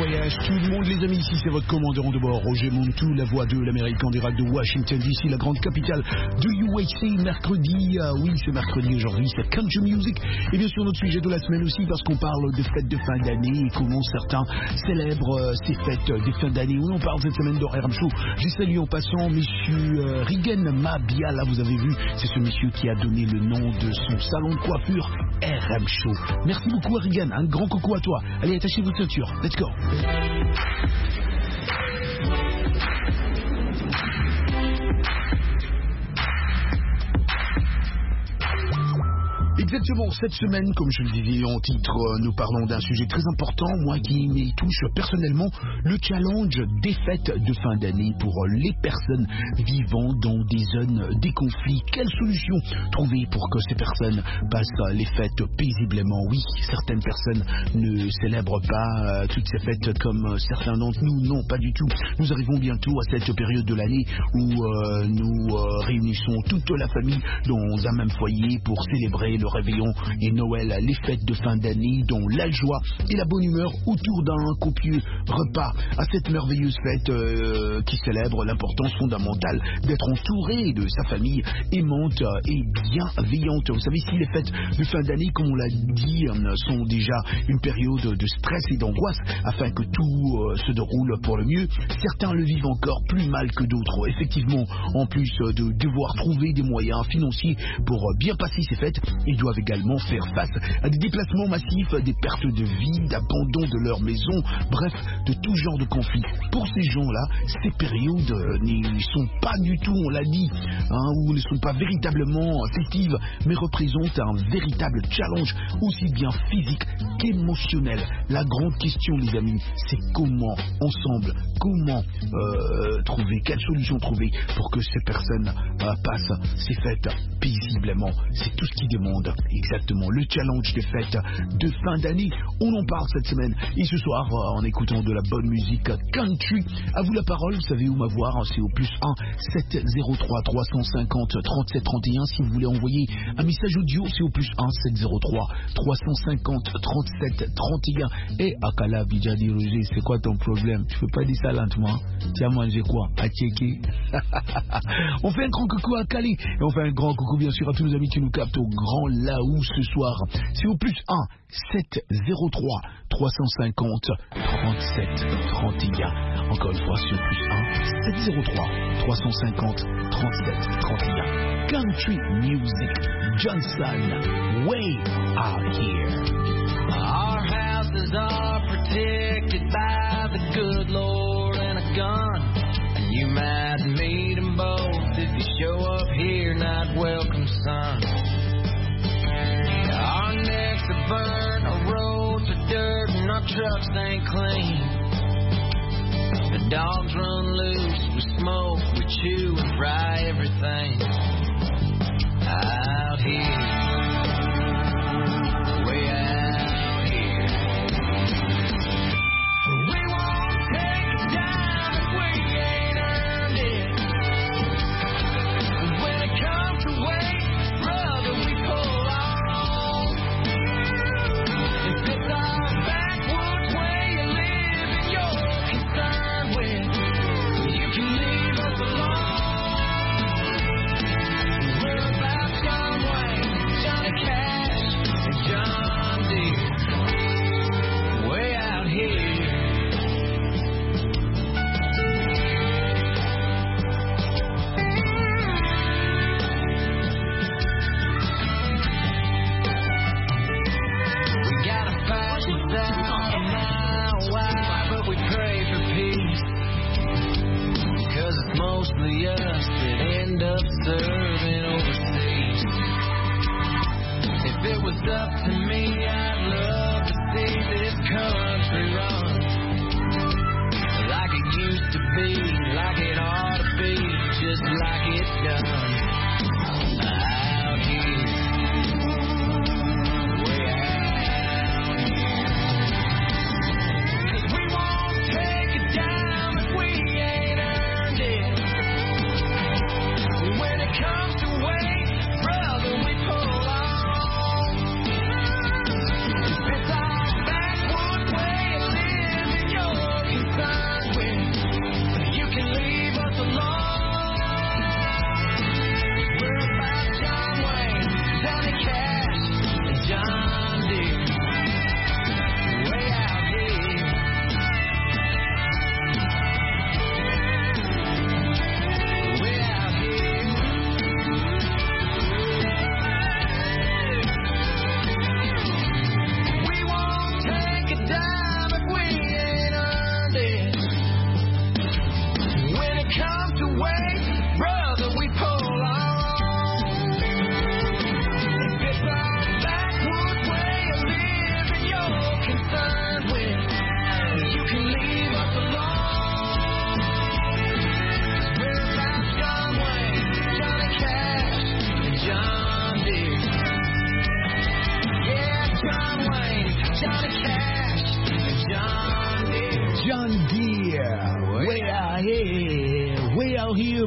voyage, tout le monde les amis, ici c'est votre commandant de bord, Roger Montou, la voix de l'Amérique en direct de Washington DC, la grande capitale de USA, mercredi, oui c'est mercredi aujourd'hui, c'est Country Music, et bien sûr notre sujet de la semaine aussi parce qu'on parle des fêtes de fin d'année et comment certains célèbrent ces fêtes de fin d'année. On en parle cette semaine dans RM Show. J'ai salué en passant monsieur Rigen Mabia, là vous avez vu, c'est ce monsieur qui a donné le nom de son salon de coiffure RM Show. Merci beaucoup Rigen, un grand coucou à toi. Allez, attachez vos ceintures. Let's go. Exactement, cette semaine, comme je le disais en titre, nous parlons d'un sujet très important, moi qui m'y touche personnellement, le challenge des fêtes de fin d'année pour les personnes vivant dans des zones des conflits. Quelle solution trouver pour que ces personnes passent les fêtes paisiblement? Oui, certaines personnes ne célèbrent pas toutes ces fêtes comme certains d'entre nous, non, pas du tout. Nous arrivons bientôt à cette période de l'année où nous réunissons toute la famille dans un même foyer pour célébrer le réveillon et Noël, les fêtes de fin d'année, dont la joie et la bonne humeur autour d'un copieux repas. À cette merveilleuse fête qui célèbre l'importance fondamentale d'être entouré de sa famille aimante et bienveillante. Vous savez, si les fêtes de fin d'année, comme on l'a dit, sont déjà une période de stress et d'angoisse afin que tout se déroule pour le mieux, certains le vivent encore plus mal que d'autres. Effectivement, en plus de devoir trouver des moyens financiers pour bien passer ces fêtes, ils doivent également faire face à des déplacements massifs, des pertes de vie, d'abandon de leur maison, bref, de tout genre de conflits. Pour ces gens-là, ces périodes ne sont pas du tout, on l'a dit, ou ne sont pas véritablement festives, mais représentent un véritable challenge, aussi bien physique qu'émotionnel. La grande question, les amis, c'est comment, ensemble, trouver, quelle solution trouver pour que ces personnes passent ces fêtes paisiblement. C'est tout ce qui demande exactement le challenge des fêtes de fin d'année. On en parle cette semaine et ce soir en écoutant de la bonne musique country. À vous la parole, vous savez où m'avoir, c'est au plus 1 703 350 37 31. Si vous voulez envoyer un message audio, c'est au plus 1 703 350 37 31. Et Akala Bidjadi Roger, c'est quoi ton problème? Tu peux pas dire ça lentement? Tu as mangé quoi? À checker. On fait un grand coucou à Calais et on fait un grand coucou bien sûr à tous nos amis qui nous captent au Grand Laou ce soir. C'est au plus 1 703 350 37 31. Encore une fois, c'est au plus 1 703 350 37 31. Country Music, Johnson, way out here. Our houses are protected by the good Lord and a gun. And you might meet them both if you show up here, not welcome, son. Our necks are burnt, our roads are dirt, and our trucks ain't clean. The dogs run loose, we smoke, we chew and fry everything out here. Mostly us that end up serving overseas. If it was up to me, I'd love to see this country run like it used to be, like it ought to be, just like it's done out here. Way out here. 'Cause we won't take a dime if we ain't earned it. When it comes to weight, brother, we pull on.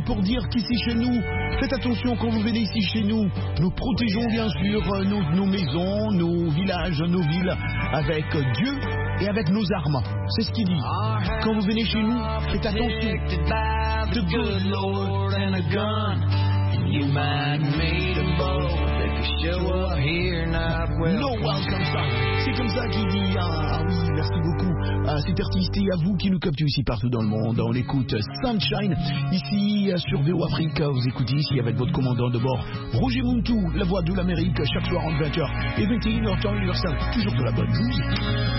pour dire qu'ici chez nous, faites attention quand vous venez ici chez nous. Nous protégeons bien sûr nos maisons, nos villages, nos villes avec Dieu et avec nos armes. C'est ce qu'il dit. Quand vous venez chez nous, faites attention. The good Lord and a gun. You might meet a boat that could show up here not welcome. No welcome, ça. C'est comme ça qu'il dit. Ah oui, merci beaucoup à cet artiste et à vous qui nous captez ici partout dans le monde. On écoute Sunshine ici sur VO Afrique. Vous écoutez ici avec votre commandant de bord, Roger Muntu, la voix de l'Amérique, chaque soir entre 20h et 21h temps universel. Toujours de la bonne musique.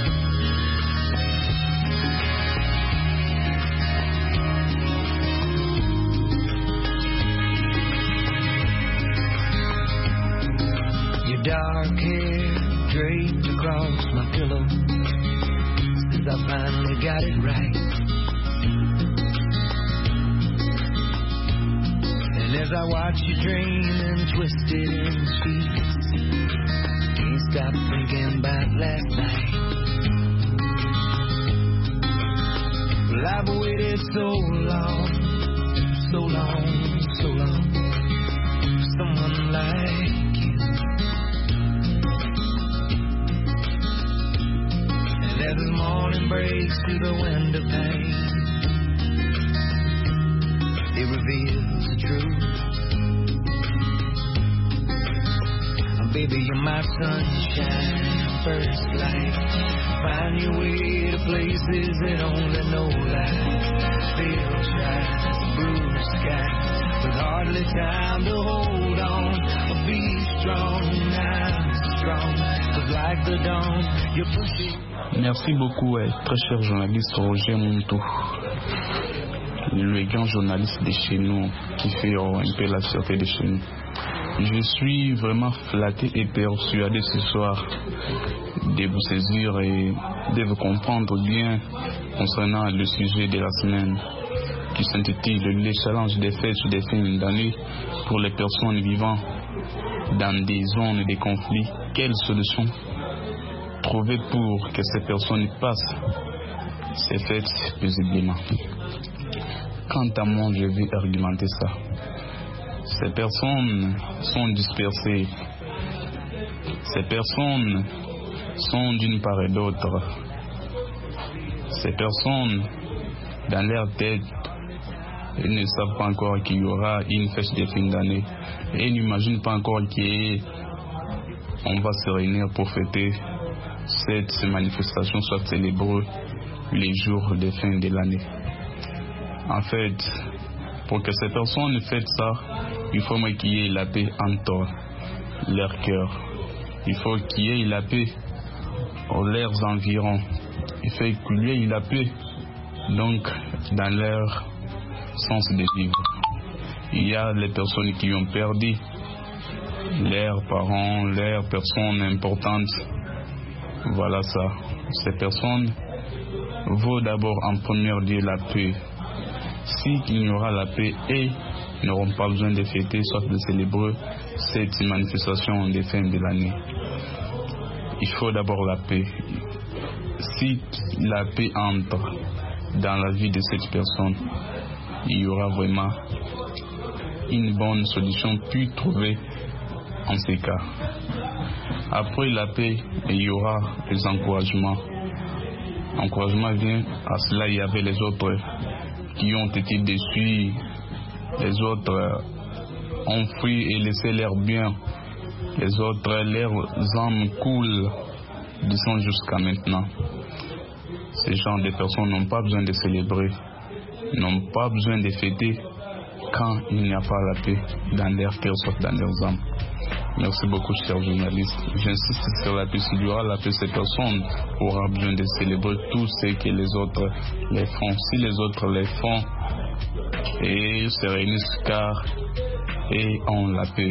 Dark hair draped across my pillow since I finally got it right. And as I watch you dreaming, twisted in the sheets, can't stop thinking about last night. Well, I've waited so long, so long, so long for someone like you. As the morning breaks through the window pane, it reveals the truth. Baby, you're my sunshine, first light. Find your way to places that only know life. Feels right as a blue sky, with hardly time to hold on. Be strong, I'm strong, 'cause like the dawn, you're pushing. Merci beaucoup, très cher journaliste Roger Muntu, le grand journaliste de chez nous qui fait un peu la fierté de chez nous. Je suis vraiment flatté et persuadé ce soir de vous saisir et de vous comprendre bien concernant le sujet de la semaine qui s'intitule Les challenges des fêtes des fins d'année pour les personnes vivant dans des zones de conflit. Quelles solutions trouver pour que ces personnes passent ces fêtes paisiblement? Quant à moi, je vais argumenter ça. Ces personnes sont dispersées. Ces personnes sont d'une part et d'autre. Ces personnes, dans leur tête, ils ne savent pas encore qu'il y aura une fête de fin d'année. Et ils n'imaginent pas encore qu'on va se réunir pour fêter cette manifestation soit célébrée les jours de fin de l'année. En fait, pour que ces personnes fêtent ça, il faut qu'il y ait la paix entre leur cœur. Il faut qu'il y ait la paix dans leurs environs. Il faut qu'il y ait la paix donc dans leur sens de vivre. Il y a les personnes qui ont perdu leurs parents, leurs personnes importantes. Voilà ça. Ces personnes vont d'abord en premier lieu la paix. S'il y aura la paix et n'auront pas besoin de fêter, soit de célébrer cette manifestation de fin de l'année. Il faut d'abord la paix. Si la paix entre dans la vie de cette personne, il y aura vraiment une bonne solution puis trouver en ces cas. Après la paix, il y aura les encouragements. L'encouragement vient à cela, il y avait les autres qui ont été déçus, les autres ont fui et laissé leurs biens, les autres, leurs âmes coulent du sang jusqu'à maintenant. Ces gens de personnes n'ont pas besoin de célébrer, n'ont pas besoin de fêter quand il n'y a pas la paix dans leur cœur, soit dans leurs âmes. Merci beaucoup, chers journalistes. J'insiste sur la paix. S'il y aura la paix, ces personnes auront besoin de célébrer tout ce que les autres les font. Si les autres les font et se réunissent car et ont la paix.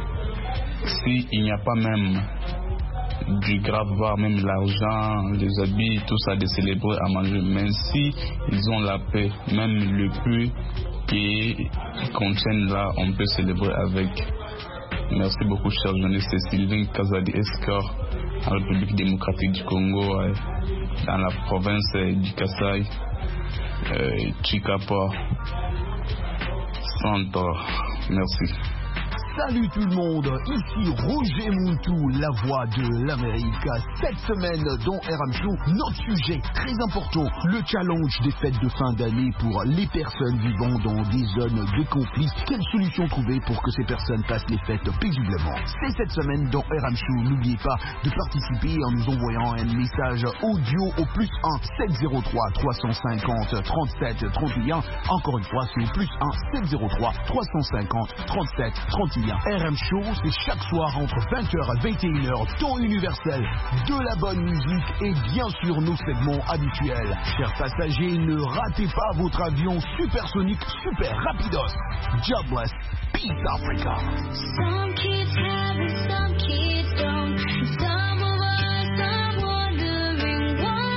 S'il n'y a pas même du grave, voire même l'argent, les habits, tout ça de célébrer à manger, mais si ils ont la paix, même le peu qui contiennent là, on peut célébrer avec. Merci beaucoup, chers journalistes. C'est Sylvain Kazadi Escort, en République démocratique du Congo, dans la province du Kasaï, Chikapa. Santa. Merci. Salut tout le monde, ici Roger Montou, la voix de l'Amérique. Cette semaine dans RM Show, notre sujet très important, le challenge des fêtes de fin d'année pour les personnes vivant dans des zones de conflit. Quelle solution trouver pour que ces personnes passent les fêtes paisiblement? C'est cette semaine dans RM Show. N'oubliez pas de participer en nous envoyant un message audio au plus 1 703 350 37 31. Encore une fois, c'est au plus 1 703 350 37 31. RM Show, c'est chaque soir entre 20h et 21h, temps universel, de la bonne musique et bien sûr nos segments habituels. Chers passagers, ne ratez pas votre avion supersonique super rapidos. Jobless, Peace Africa. Some kids have it, some kids don't. Some of us are wondering why.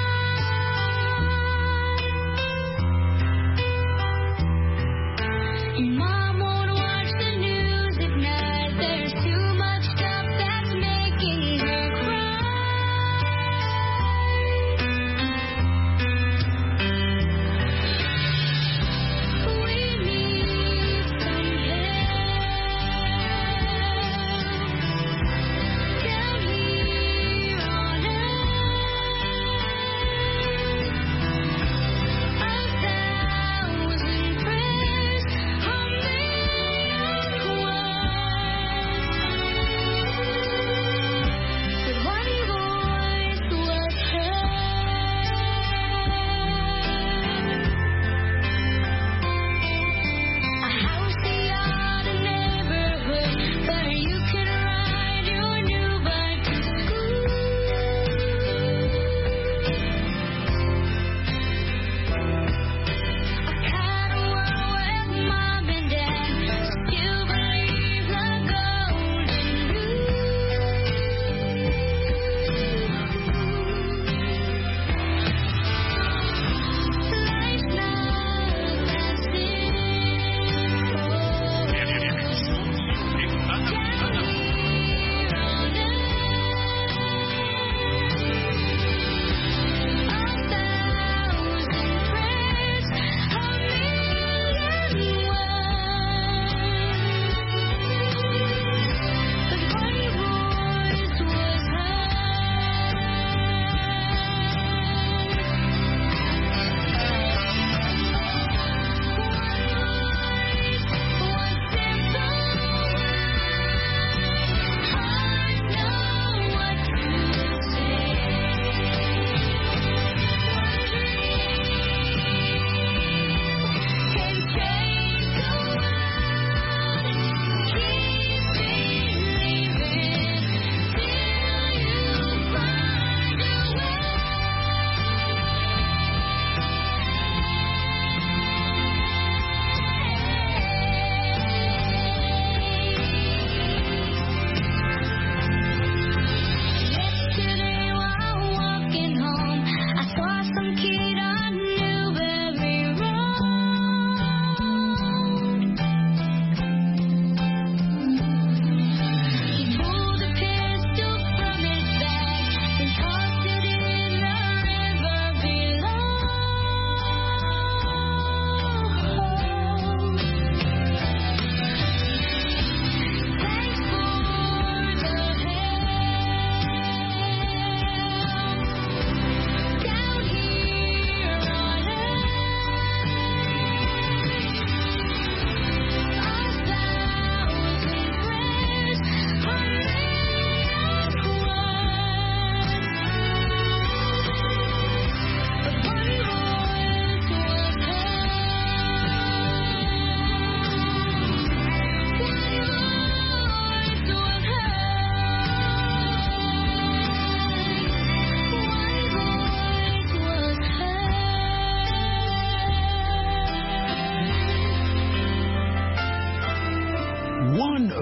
Mom won't watch the news at night. There's too much stuff that's making her cry. We need some help.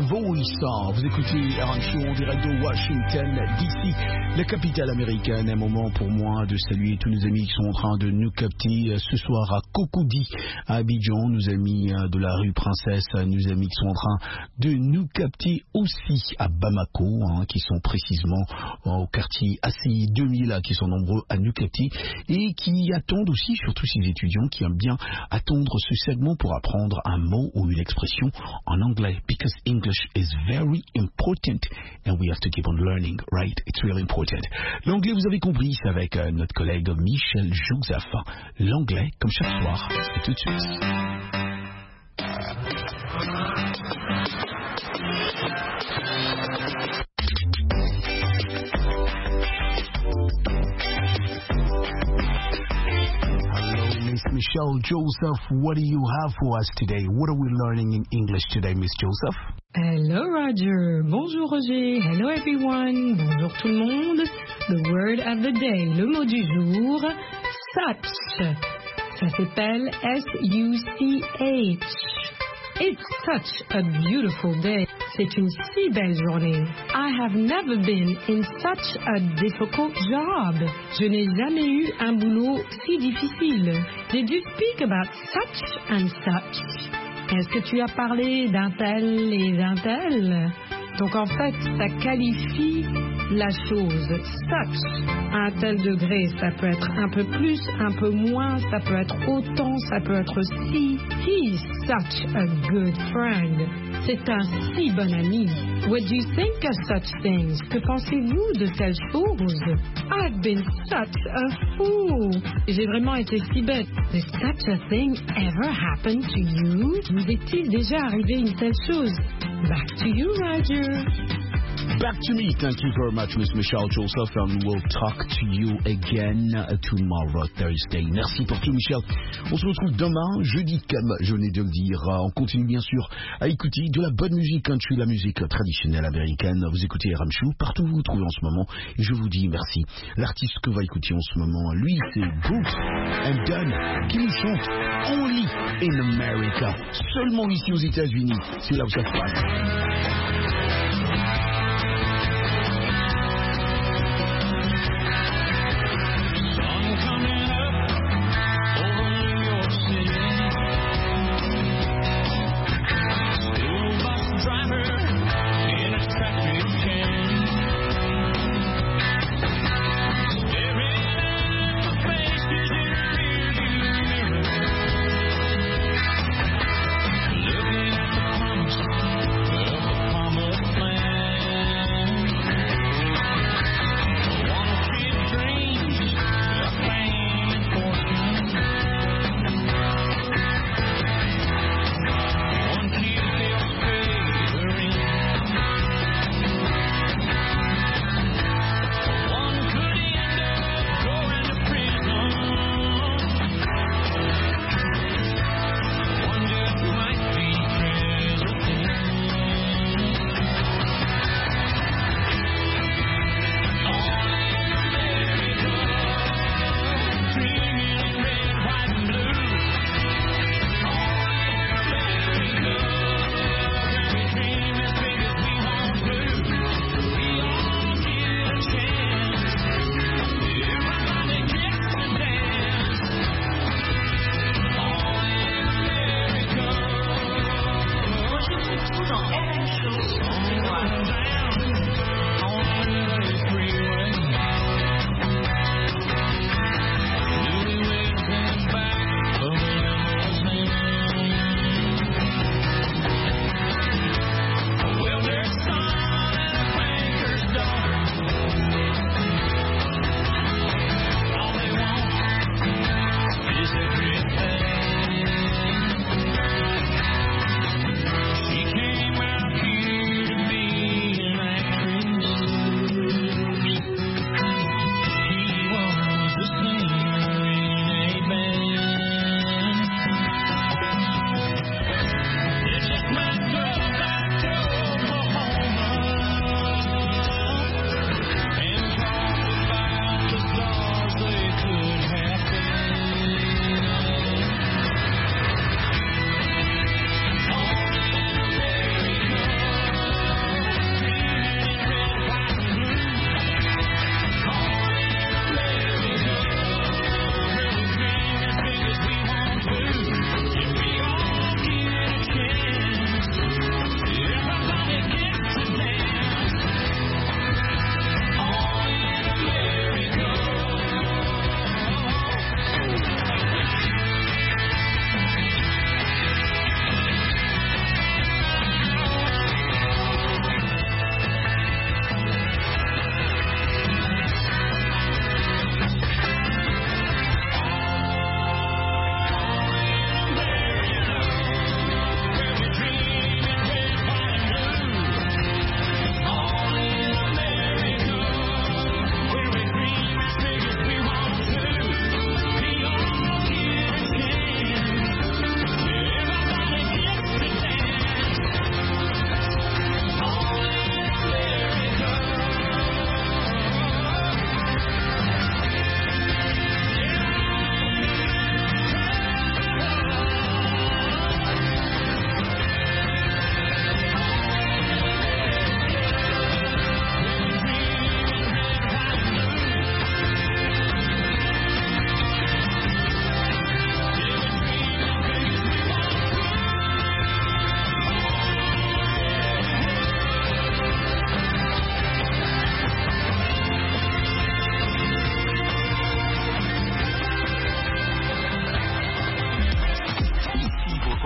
Voice. Vous écoutez Aaron Show en direct de Washington DC, la capitale américaine. Un moment pour moi de saluer tous nos amis qui sont en train de nous capter ce soir à Cocody, à Abidjan, nos amis de la rue Princesse, nos amis qui sont en train de nous capter aussi à Bamako, qui sont précisément au quartier ACI 2000, qui sont nombreux à nous capter et qui attendent aussi, surtout ces étudiants qui aiment bien attendre ce segment pour apprendre un mot ou une expression en anglais, because English is very important and we have to keep on learning, right? It's really important. L'anglais, vous avez compris, c'est avec notre collègue Michel Joseph. L'anglais, comme chaque soir, c'est tout de suite. Miss Michelle Joseph, what do you have for us today? What are we learning in English today, Miss Joseph? Hello Roger, bonjour Roger, hello everyone, bonjour tout le monde. The word of the day, le mot du jour, such. Ça s'appelle S-U-C-H. It's such a beautiful day. C'est une si belle journée. I have never been in such a difficult job. Je n'ai jamais eu un boulot si difficile. Did you speak about such and such? Est-ce que tu as parlé d'un tel et d'un tel? Donc en fait, ça qualifie la chose. Such, à un tel degré, ça peut être un peu plus, un peu moins, ça peut être autant, ça peut être si. He's such a good friend. C'est un si bon ami. What do you think of such things? Que pensez-vous de telles choses? I've been such a fool. J'ai vraiment été si bête. Does such a thing ever happen to you? Vous est-il déjà arrivé une telle chose? Back to you, Roger. Back to me. Thank you very much, Miss Michelle Joseph, and we'll talk to you again tomorrow, Thursday. Merci pour tout, Michel. On se retrouve demain, jeudi, comme je venais de le dire. On continue bien sûr à écouter de la bonne musique country, la musique traditionnelle américaine. Vous écoutez Aaron Show partout où vous vous trouvez en ce moment, et je vous dis merci. L'artiste que va écouter en ce moment, lui, c'est Brooks and Dunn, qui nous chante Only in America. Seulement ici aux États-Unis. C'est là où ça se passe.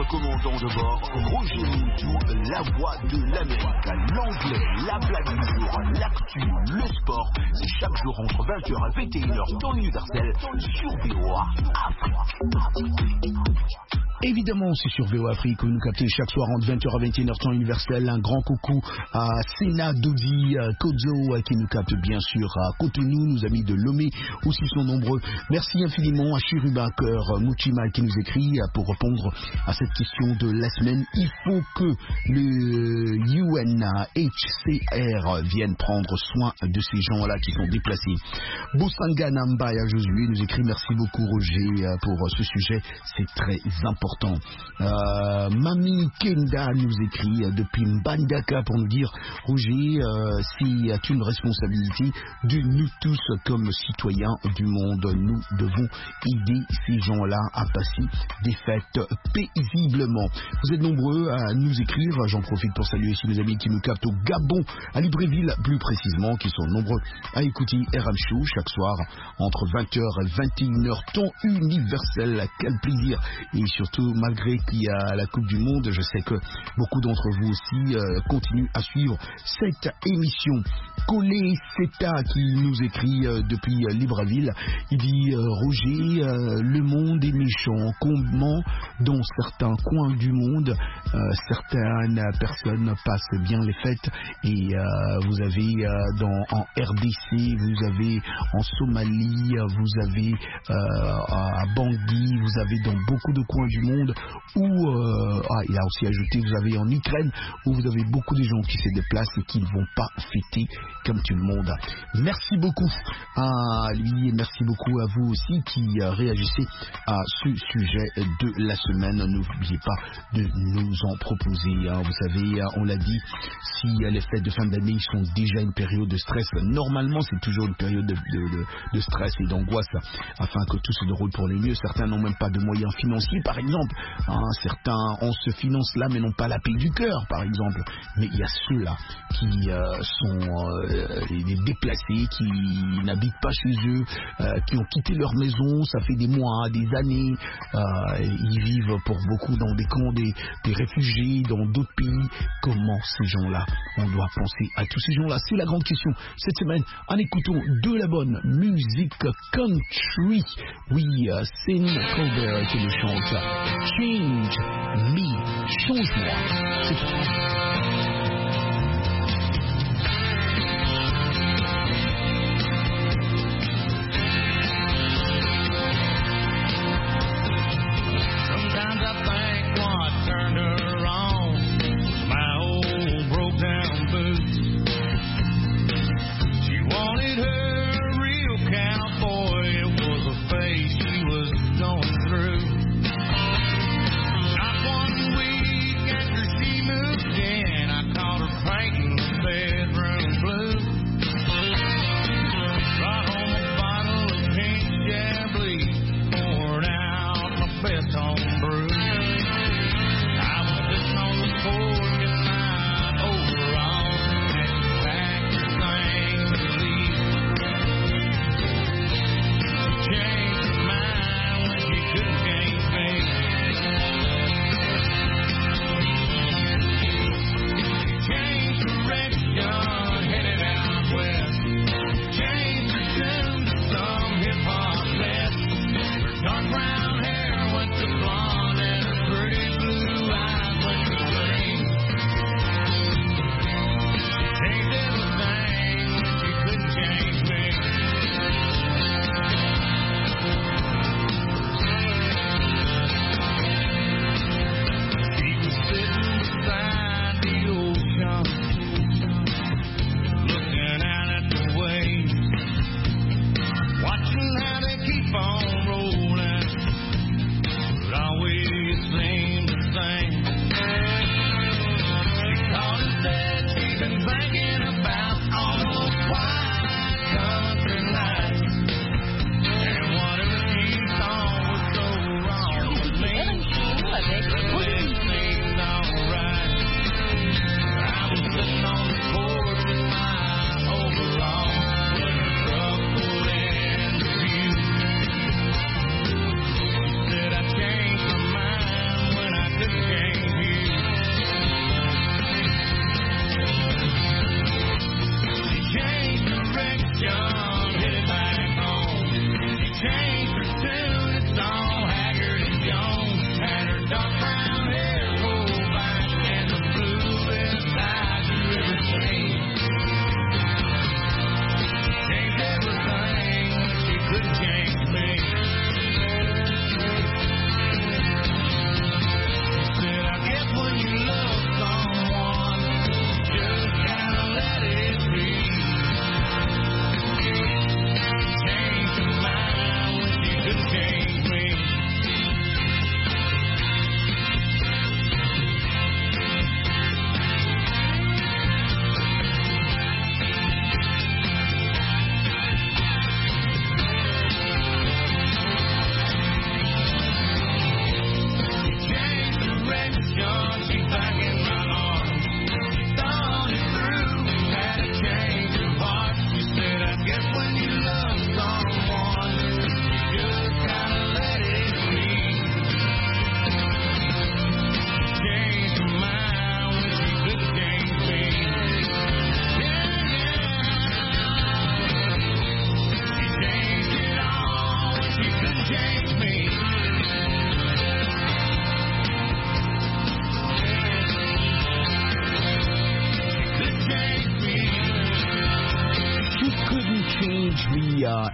commandant de bord, Roger Moutou, la voix de l'Amérique, l'anglais, la blague du jour, l'actu, le sport. C'est chaque jour entre 20h et 21h, temps universel, sur VOA Afrique. Évidemment, c'est sur VOA Afrique que vous nous captez chaque soir entre 20h à 21h, temps universel. Un grand coucou à Sena Dodi Kodzo qui nous capte bien sûr à Cotonou, nos amis de Lomé aussi sont nombreux. Merci infiniment à Chirubacœur Mouchima qui nous écrit pour répondre à cette question de la semaine. Il faut que le UNHCR vienne prendre soin de ces gens-là qui sont déplacés. Bosanga Nambaya Josué nous écrit merci beaucoup Roger pour ce sujet, c'est très important. Mami Kenda nous écrit depuis Mbandaka pour nous dire Roger, c'est une responsabilité de nous tous comme citoyens du monde. Nous devons aider ces gens-là à passer des fêtes paisiblement. Vous êtes nombreux à nous écrire. J'en profite pour saluer ici mes amis qui nous captent au Gabon, à Libreville plus précisément, qui sont nombreux à écouter RM Show chaque soir entre 20h et 21h, temps universel. Quel plaisir! Et surtout, malgré qu'il y a la Coupe du Monde, je sais que beaucoup d'entre vous aussi continuent à suivre cette émission. Colé Seta qui nous écrit depuis Libreville, il dit Roger, le monde est méchant. Comment dans certains coins du monde certaines personnes passent bien les fêtes et vous avez en RDC, vous avez en Somalie, vous avez à Bangui, vous avez dans beaucoup de coins du monde où il a aussi ajouté, vous avez en Ukraine où vous avez beaucoup de gens qui se déplacent et qui ne vont pas fêter comme tout le monde. Merci beaucoup à lui et merci beaucoup à vous aussi qui réagissez à ce sujet de la semaine. N'oubliez pas de nous en proposer. Vous savez, on l'a dit, si les fêtes de fin d'année sont déjà une période de stress, normalement c'est toujours une période de stress et d'angoisse afin que tout se déroule pour le mieux. Certains n'ont même pas de moyens financiers, par exemple. Certains ont ce finance-là mais n'ont pas la paix du cœur, par exemple. Mais il y a ceux-là qui sont les déplacés, qui n'habitent pas chez eux, qui ont quitté leur maison, ça fait des mois, des années. Ils vivent pour beaucoup dans des camps des réfugiés, dans d'autres pays. Comment ces gens-là, on doit penser à tous ces gens-là? C'est la grande question cette semaine en écoutant de la bonne musique country. Oui, c'est Nina Colbert qui le chante. Change me, change-moi. C'est tout. Not one week after she moved in,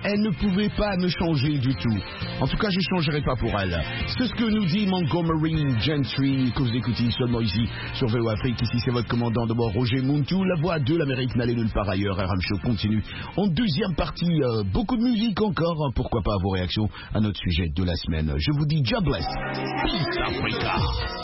elle ne pouvait pas me changer du tout. En tout cas, je ne changerai pas pour elle. C'est ce que nous dit Montgomery Gentry, que vous écoutez seulement ici sur VO Afrique. Ici, c'est votre commandant de bord, Roger Muntu, la voix de l'Amérique n'allait nulle part ailleurs. RM Show continue en deuxième partie. Beaucoup de musique encore. Pourquoi pas vos réactions à notre sujet de la semaine. Je vous dis jobless. Peace Africa.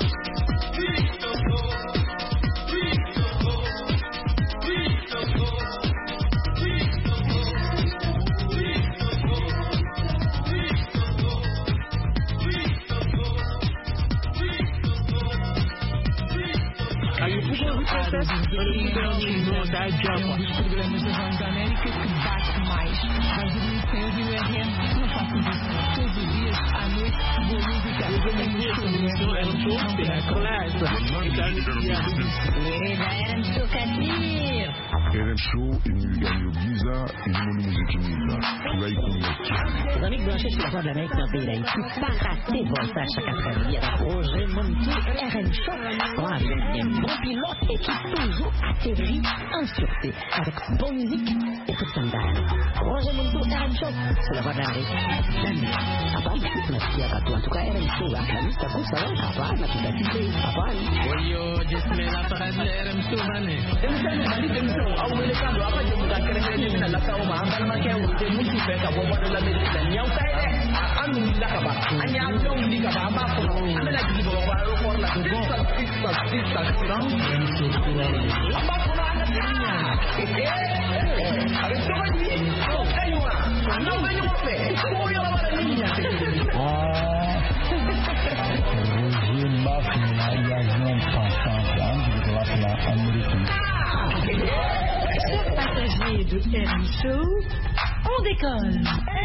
RM Show, Emilio Giza, et Mono Musique Giza. Ray Connect. Les amis branchés sur la voix de l'Amérique dans le pays d'Haïti, pas rater Voltage chaque après-midi avec Roger Muntu, RM Show. On a un bon pilote et qui toujours atterrit en sûreté avec bonne musique et tout le temps. Roger Muntu, RM Show, c'est la voix de l'Amérique. L'Amérique. À part, merci à toi. En tout cas, RM Show, la musique, ça coûte ça, à part, la publicité, à part. Yo, just me la para RM Show, mané. Chers passagers de RM Show, on décolle.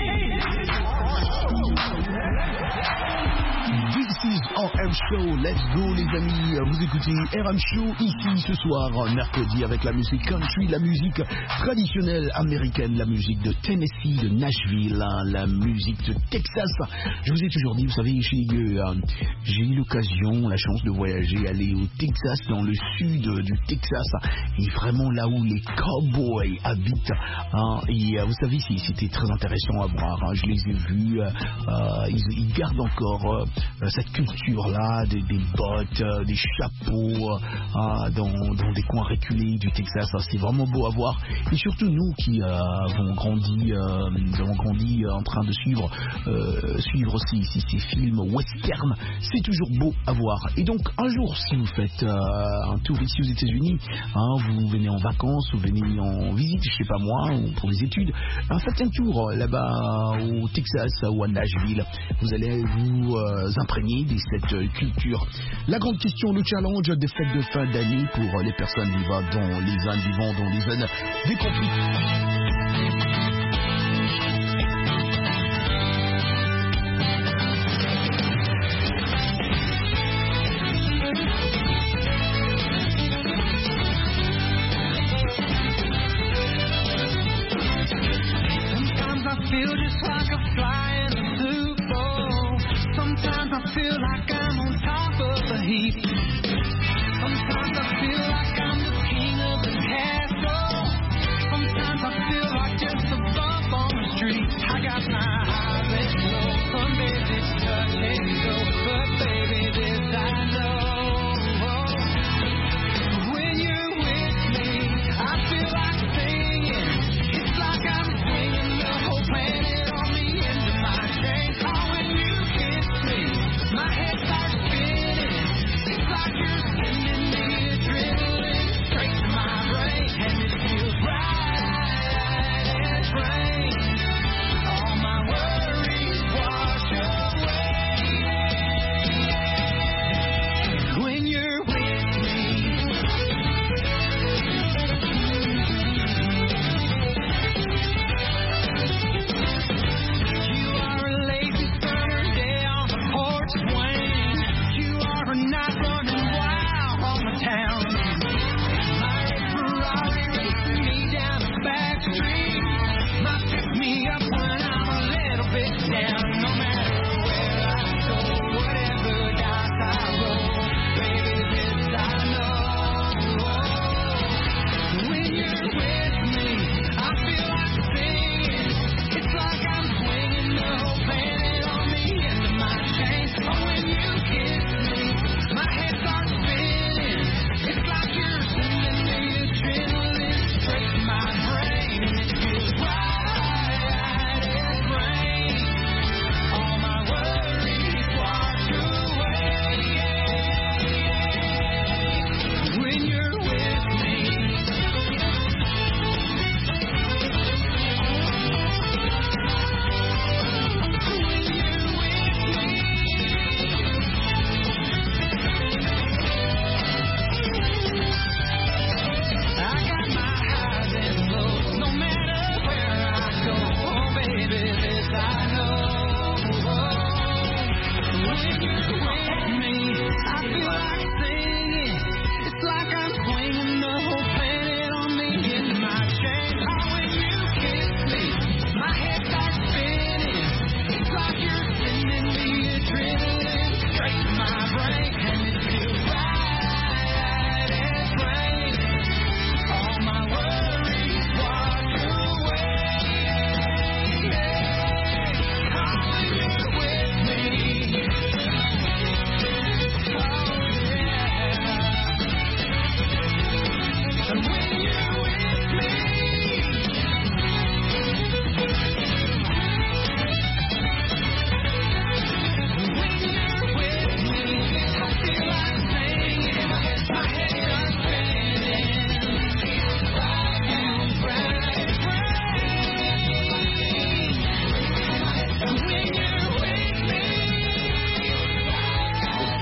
This is RM Show, let's go les amis, vous écoutez RM Show ici ce soir, mercredi avec la musique country, la musique traditionnelle américaine, la musique de Tennessee, de Nashville, la musique de Texas. Je vous ai toujours dit, vous savez, j'ai eu l'occasion, la chance de voyager, aller au Texas, dans le sud du Texas, et vraiment là où les cowboys habitent, et vous savez, c'était très intéressant à voir, je les ai vus, ils gardent encore cette culture-là, des bottes, des chapeaux, dans des coins reculés du Texas. C'est vraiment beau à voir. Et surtout nous qui avons grandi en train de suivre ces films western, c'est toujours beau à voir. Et donc un jour, si vous faites un tour ici aux États-Unis, vous venez en vacances, vous venez en visite, je sais pas moi, ou pour les études, faites un tour là-bas au Texas ou à Nashville. Vous allez vous imprégner de cette culture. La grande question, le challenge des fêtes de fin d'année pour les personnes vivant dans les zones des conflits.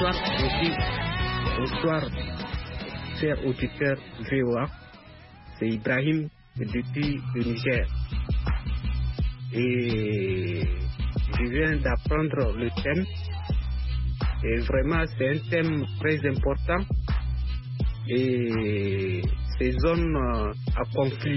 Bonsoir aussi. Bonsoir, chers auditeurs VOA. C'est Ibrahim depuis le Niger. Et je viens d'apprendre le thème. Et vraiment, c'est un thème très important. Et ces zones à conflit.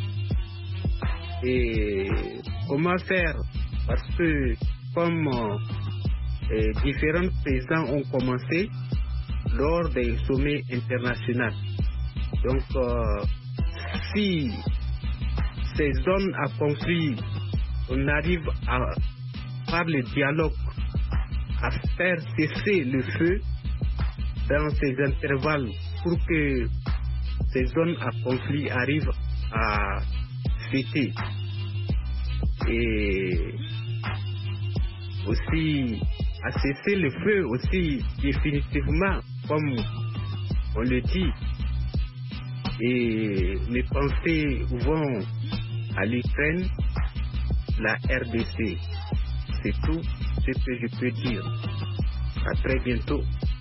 Et comment faire? Parce que comme différents présidents ont commencé lors des sommets internationaux. Donc, si ces zones à conflit, on arrive à, par le dialogue, à faire cesser le feu dans ces intervalles pour que ces zones à conflit arrivent à cesser. Et aussi à cesser le feu aussi définitivement, comme on le dit. Et mes pensées vont à l'Ukraine, la RDC. C'est tout ce que je peux dire. À très bientôt.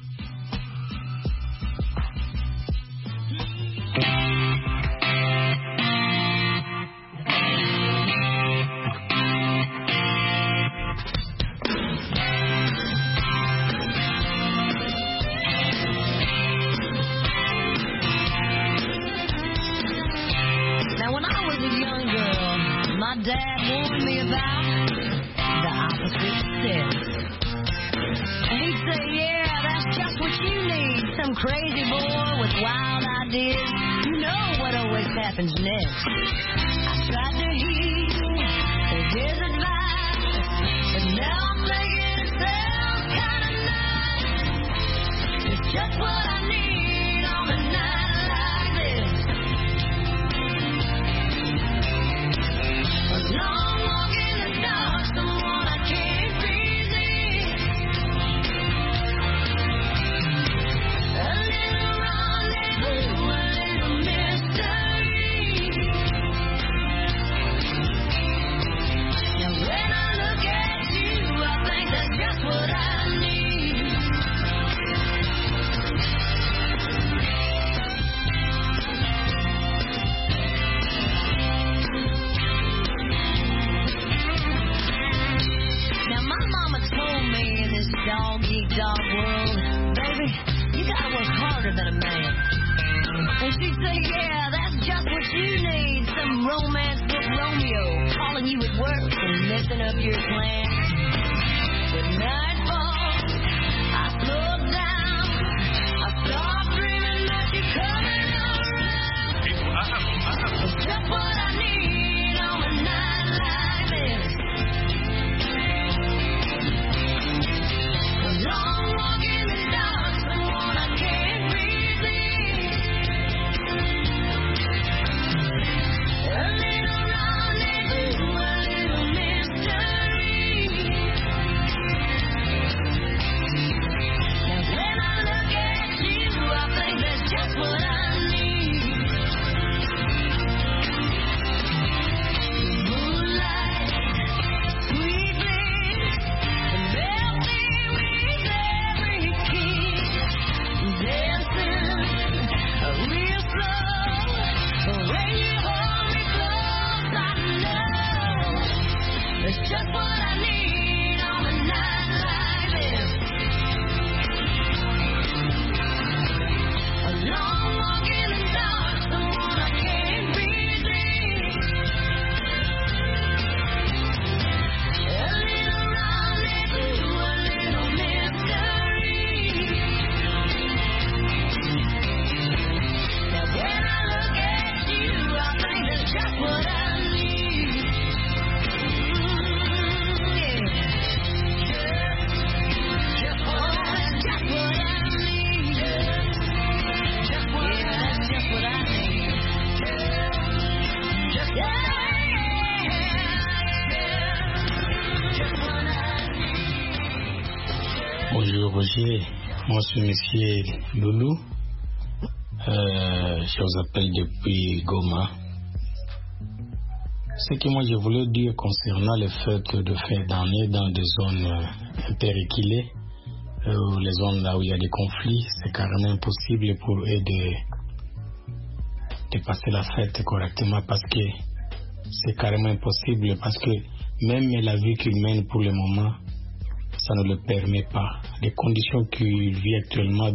Crazy boy with wild ideas. You know what always happens next. I tried to heed his advice, but now I'm thinking it sounds kind of nice. It's just what I need on a night like this. A long walk in the dark, someone I can't resist. A little rendezvous, a little mystery. Now when I look at you, I think that's just what I need. Now my mama told me in this dog-eat-dog world, baby, you gotta work harder than a man. And she'd say, yeah, that's just what you need. Some romance book Romeo calling you at work and messing up your plans. With nightfall, I slow down. I start dreaming that you're coming around. It's just what I need on a night like this. A long walk in the dark, someone I can't resist. A little rendezvous, a little mystery. Now when I look at you, I think that's just what I need. Moonlight, sweet bliss, melt me with every kiss. Dancing real slow, when you hold me close, I know it's just what I need on a night like this. A long walk in the dark, someone I can't resist. A little rendezvous, a little mystery. Now when I look at you, I think that's just what I need. Just what I need. Just what I need. Just what Bonjour Roger, moi c'est Monsieur Loulou, je vous appelle depuis Goma. Ce que moi je voulais dire concernant le fait de faire d'année dans des zones interéquilées, les zones là où il y a des conflits, c'est carrément impossible pour eux de passer la fête correctement parce que c'est carrément impossible parce que même la vie qu'ils mènent pour le moment, ça ne le permet pas. Les conditions qu'ils vivent actuellement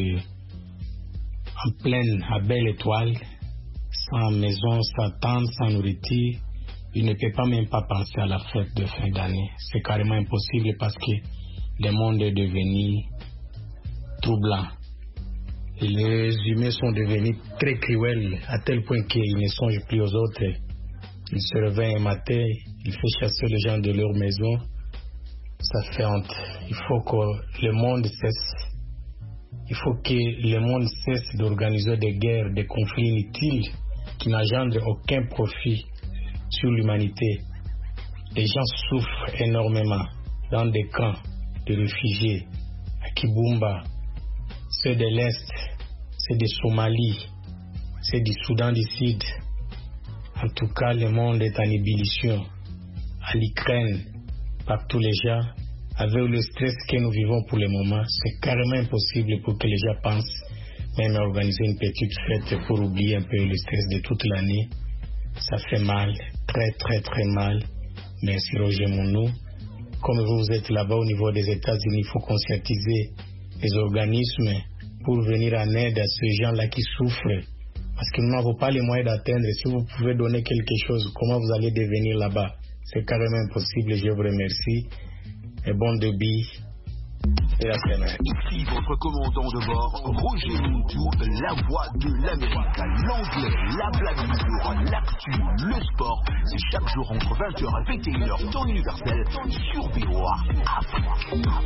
en pleine, à belle étoile, sans maison, sans tente, sans nourriture, ils ne peuvent pas même pas penser à la fête de fin d'année. C'est carrément impossible parce que le monde est devenu troublant. Et les humains sont devenus très cruels à tel point qu'ils ne songent plus aux autres. Ils se réveillent un matin, ils font chasser les gens de leur maison. Ça fait honte. Il faut que le monde cesse. Il faut que le monde cesse d'organiser des guerres, des conflits inutiles qui n'engendrent aucun profit sur l'humanité. Les gens souffrent énormément dans des camps de réfugiés à Kibumba, ceux de l'Est, ceux de Somalie, ceux du Soudan du Sud. En tout cas, le monde est en ébullition. À l'Ukraine, partout les gens, avec le stress que nous vivons pour le moment, c'est carrément impossible pour que les gens pensent même à organiser une petite fête pour oublier un peu le stress de toute l'année. Ça fait mal, très très très mal. Merci Roger Mounou. Comme vous êtes là-bas au niveau des États-Unis, il faut conscientiser les organismes pour venir en aide à ces gens-là qui souffrent. Parce que nous n'avons pas les moyens d'atteindre. Si vous pouvez donner quelque chose, comment vous allez devenir là-bas? C'est carrément impossible. Je vous remercie. Et bon débit. Et la semaine. Ici votre commandant de bord, Roger Montou, la voix de l'Amérique. L'anglais, la blague du jour, l'actu, le sport. C'est chaque jour entre 20h et 21h, temps universel, sur VOA Afrique.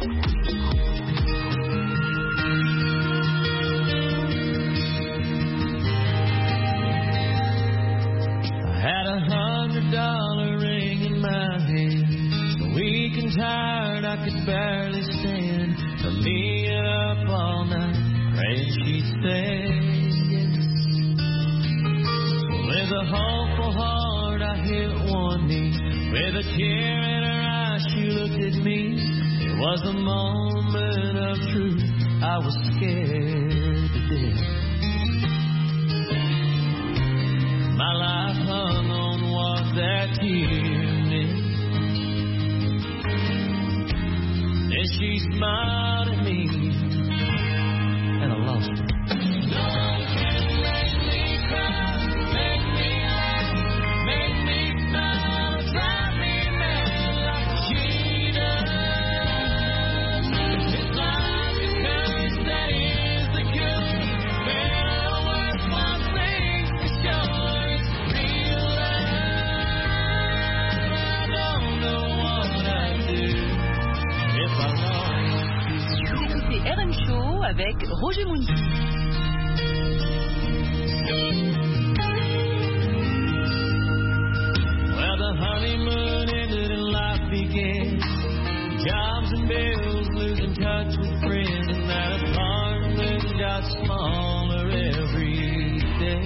I had $100 ring in my hand. Weak and tired, I could barely stand. I laid up all night, praying she'd say yes. With a hopeful heart, I hit one knee. With a tear in her eye, she looked at me. It was a moment of truth. I was scared to death. My life hung on what that tear meant. And she smiled at me, and I lost her. No one can make me cry, make me laugh, make me smile, drive me mad like she does. It's like a curse that is the cure. Better or worse, one thing's for sure, it's real love. I don't know what I'd do. Écoutez RM Show avec Roger Montou. Well, the honeymoon ended and life began. Jobs and bills, losing touch with friends, and that apartment got smaller every day.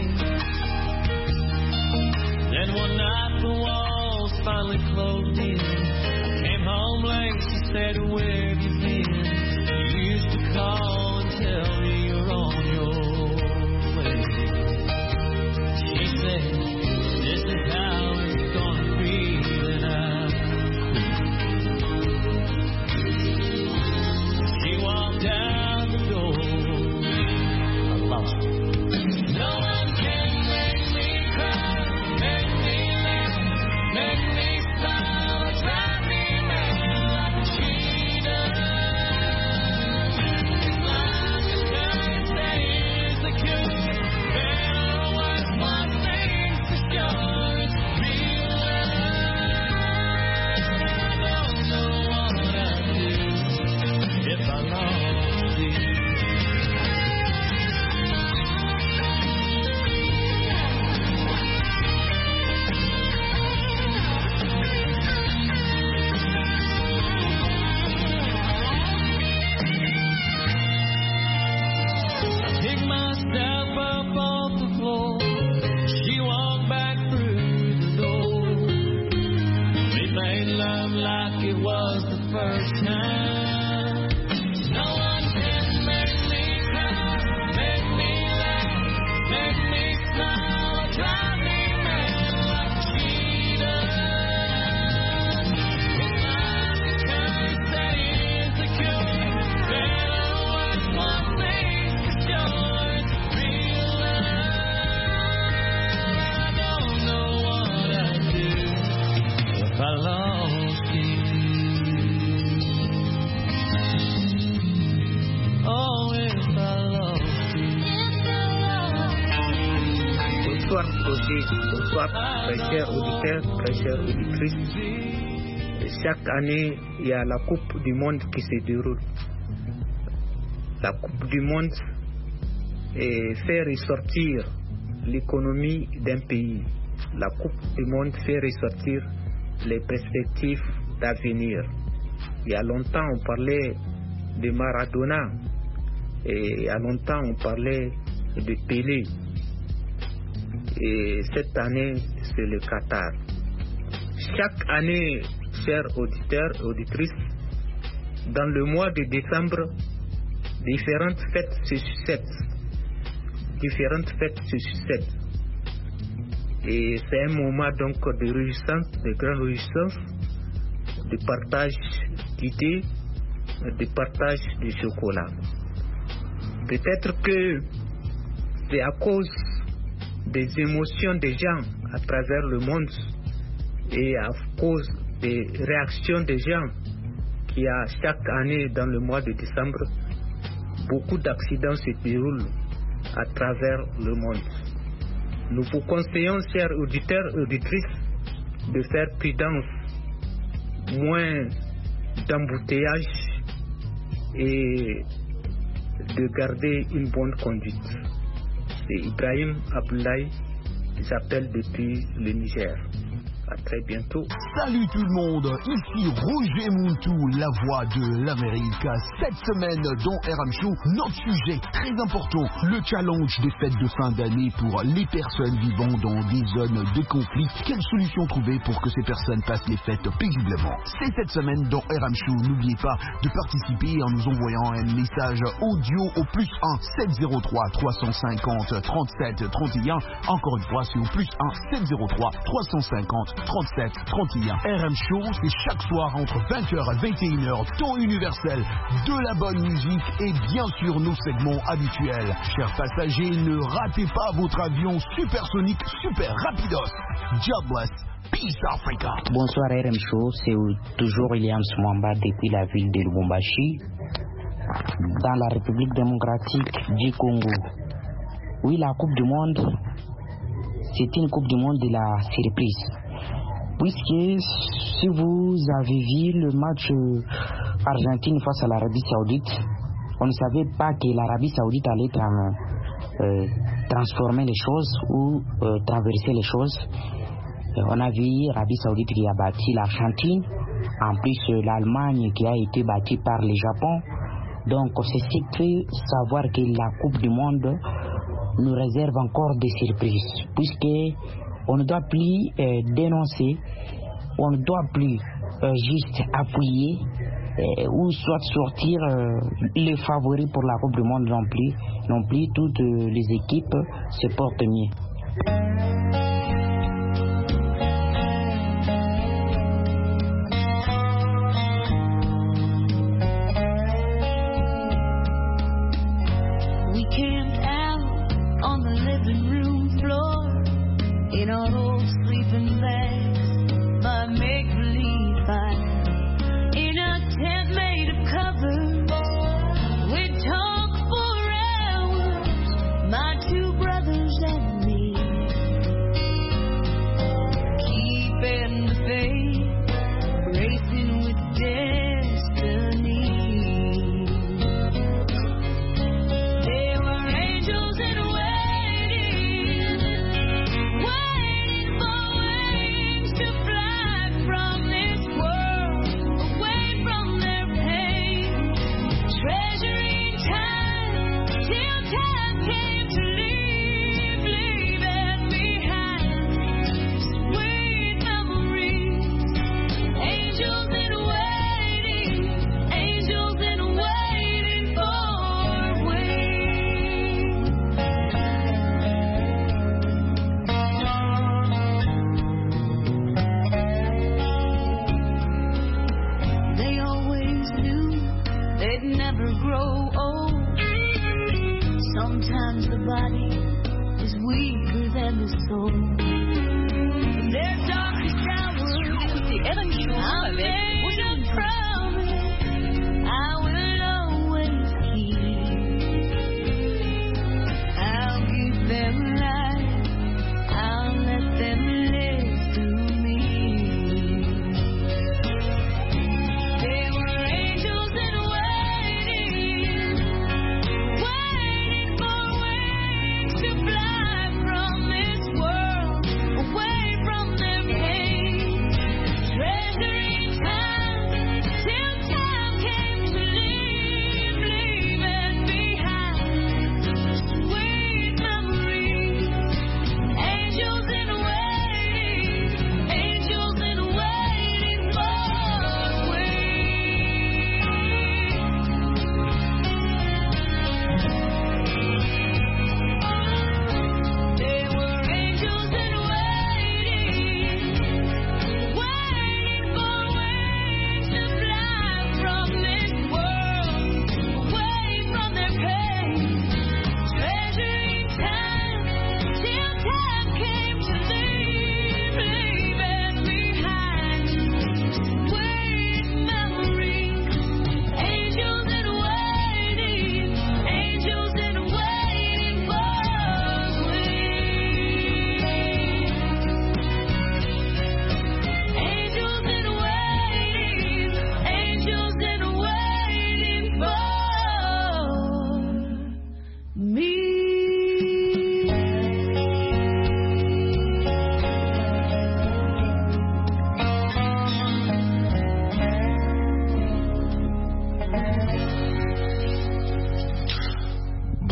Then one night the walls finally closed in. Home late, she said, where have you been? You used to call and tell me you're on your way. She said, this is how it's gonna be, and she walked out the door. I lost her. No one can make me cry, make me laugh, make me smile, drive me. Like it was the first time. No Roger, bonsoir, très chers auditeurs, très chères auditrices. Chaque année, il y a la Coupe du Monde qui se déroule. La Coupe du Monde fait ressortir l'économie d'un pays. La Coupe du Monde fait ressortir les perspectives d'avenir. Il y a longtemps, on parlait de Maradona. Et il y a longtemps, on parlait de Pelé. Et cette année, c'est le Qatar. Chaque année, chers auditeurs et auditrices, dans le mois de décembre, différentes fêtes se succèdent. Et c'est un moment donc de réjouissance, de grande réjouissance, de partage d'idées, de partage de chocolat. Peut-être que c'est à cause des émotions des gens à travers le monde et à cause des réactions des gens qu'il y a chaque année dans le mois de décembre, beaucoup d'accidents se déroulent à travers le monde. Nous vous conseillons, chers auditeurs et auditrices, de faire prudence, moins d'embouteillage et de garder une bonne conduite. C'est Ibrahim Abdoulaye, j'appelle depuis le Niger. À très bientôt. Salut tout le monde, ici Roger Muntu, la voix de l'Amérique. Cette semaine dans RM Show, notre sujet très important, le challenge des fêtes de fin d'année pour les personnes vivant dans des zones de conflit. Quelle solution trouver pour que ces personnes passent les fêtes paisiblement? C'est cette semaine dans RM Show. N'oubliez pas de participer en nous envoyant un message audio au +1 703 350 37 31. Encore une fois, c'est au +1 703 350 37 31. RM Show, c'est chaque soir entre 20h et 21h, temps universel, de la bonne musique et bien sûr nos segments habituels. Chers passagers, ne ratez pas votre avion supersonique, super rapidos. Jobless. Peace Africa. Bonsoir RM Show, c'est toujours William Mwamba depuis la ville de Lubumbashi, dans la République démocratique du Congo. Oui, la Coupe du Monde, c'est une Coupe du Monde de la surprise. Puisque si vous avez vu le match Argentine face à l'Arabie Saoudite, on ne savait pas que l'Arabie Saoudite allait transformer les choses ou traverser les choses. On a vu l'Arabie Saoudite qui a battu l'Argentine, en plus l'Allemagne qui a été battue par le Japon. Donc c'est ce que savoir que la Coupe du Monde nous réserve encore des surprises, puisque on ne doit plus dénoncer, on ne doit plus juste appuyer ou soit sortir les favoris pour la Coupe du Monde non plus toutes les équipes se portent mieux. In our old sleeping bags, my make-believe fire. In a tent made of covers, we talk for hours, my two brothers and me. Keeping the faith, racing with destiny. There were angels in sometimes the body is weaker than the soul. There's darkest hours. Écoutez RM Show avec Roger Muntu. I will always keep. I'll give them life. I'll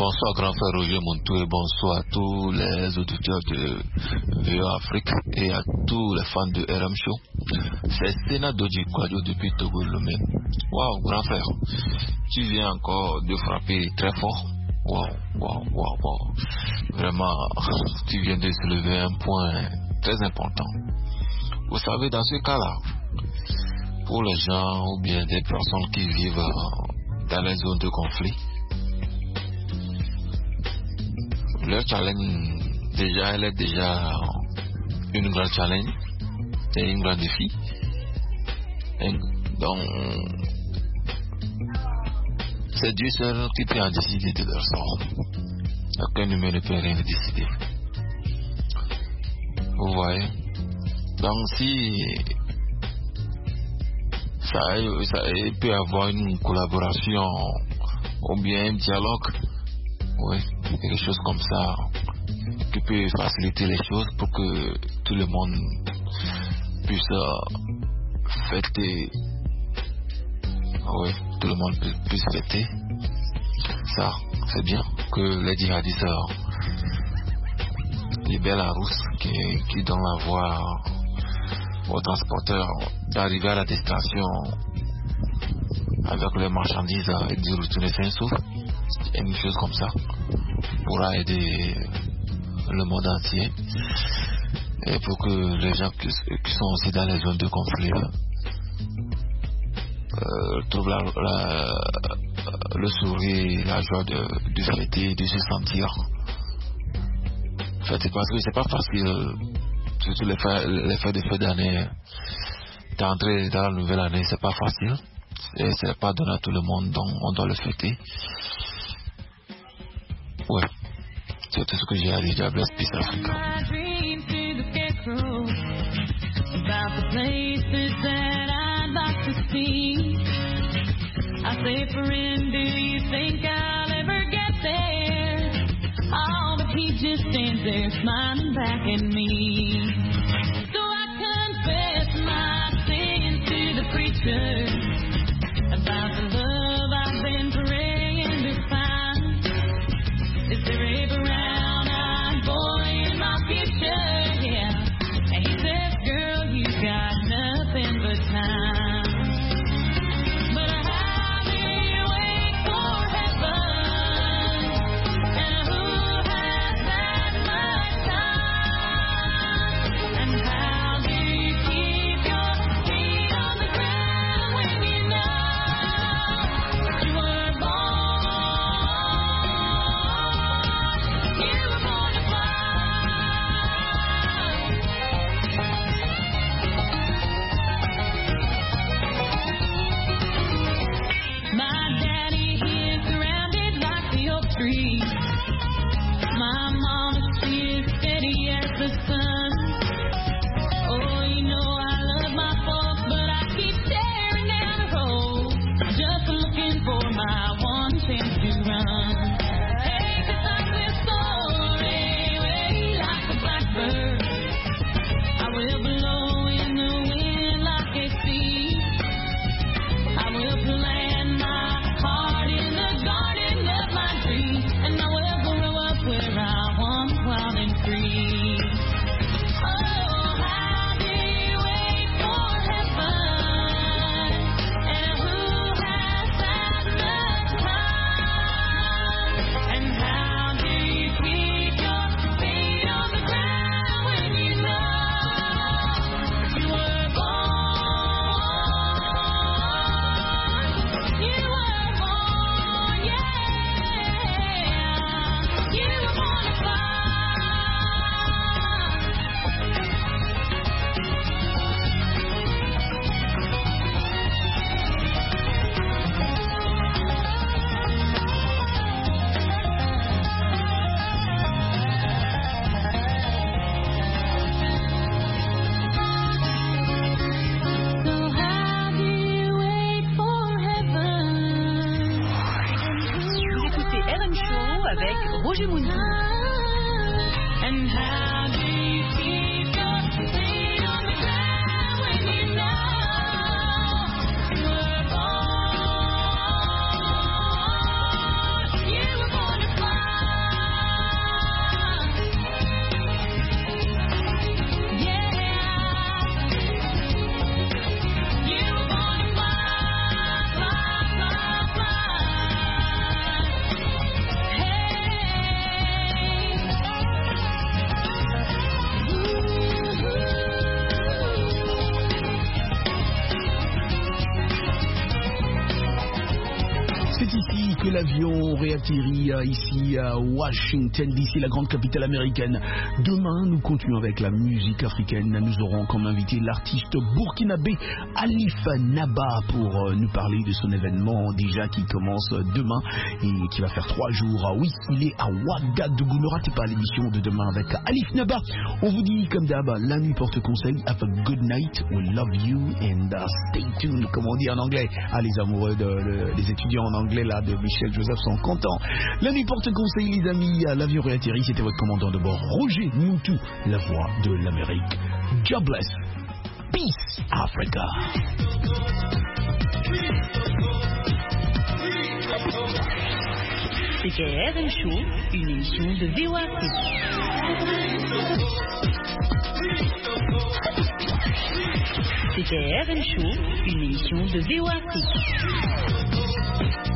Bonsoir grand frère Roger Montou et bonsoir à tous les auditeurs de VOA Afrique et à tous les fans de RM Show. C'est Sénat Dodji Kwadjo depuis Togo Lomé. Waouh grand frère, tu viens encore de frapper très fort. Waouh. Vraiment, tu viens de soulever un point très important. Vous savez, dans ce cas-là, pour les gens ou bien des personnes qui vivent dans les zones de conflit, leur challenge, elle est déjà une grande challenge et une grande défi. Et donc, c'est Dieu seul qui peut en décider de leur sort. Aucun humain ne peut rien décider. Vous voyez? Donc, si ça peut y avoir une collaboration ou bien un dialogue, oui, quelque chose comme ça qui peut faciliter les choses pour que tout le monde puisse fêter. Oui, tout le monde puisse fêter. Ça, c'est bien que les djihadistes libèrent la rousse qui donne la voie aux transporteurs d'arriver à la destination avec les marchandises et de retourner sain et sauf. Une chose comme ça pourra aider le monde entier et pour que les gens qui sont aussi dans les zones de conflit trouvent le sourire, la joie de fêter, de se sentir fêter, parce que c'est pas facile, surtout les fêtes de fin d'année, d'entrer dans la nouvelle année, c'est pas facile et c'est pas donné à tout le monde, donc on doit le fêter. Ouais, c'est tout ce que j'ai à dire. Bless Peace Africa. About the places that I'd like to see. I say, friend, do you think I'll ever get there? Oh, but he just stands there smiling back at me. So I confess my sin to the preacher about the love I've been praying to find. Is there a brown-eyed boy in my future? Yeah. And he says, girl, you got nothing but time. But how do you wait for heaven? And who has that much time? And how do you keep your feet on the ground when you know you were born? You were born to fly. My daddy, he is surrounded like the oak tree. My mama, she is steady as the sun. Oh, you know I love my folks, but I keep staring down the road, just looking for my one chance to run. Hey, 'cause I will soar away like a blackbird. I will blow in the wind like a sea. I will plant my heart in the garden of my dreams, and I will grow up where I once wild and free. Oh, how do you wait for heaven? And who has that much time? And how do you keep your feet on the ground when you know you were born? You were born, yeah. You were born to fly. So how do you wait for heaven? Vous écoutez RM Show avec Roger Montou. And how do you keep your feet on the ground when you know you were born? You were born to fly. l'avion réatterrit ici à Washington DC, la grande capitale américaine. Demain, nous continuons avec la musique africaine. Nous aurons comme invité l'artiste burkinabé Alif Naba pour nous parler de son événement déjà qui commence demain et qui va faire 3 jours. Oui, il est à Ouagadougou. Ne ratez pas l'émission de demain avec Alif Naba. On vous dit comme d'hab, la nuit porte conseil. Have a good night, we love you and stay tuned, comme on dit en anglais. Ah, les amoureux les étudiants en anglais là de Michel Joseph sont contents. La nuit porte conseil, les amis. L'avion réatterrit, c'était votre commandant de bord, Roger Moutou, la voix de l'Amérique. Jobless. Peace, Africa. C'était RM Show, une émission de VOA Afrique. C'était RM Show, une émission de VOA Afrique.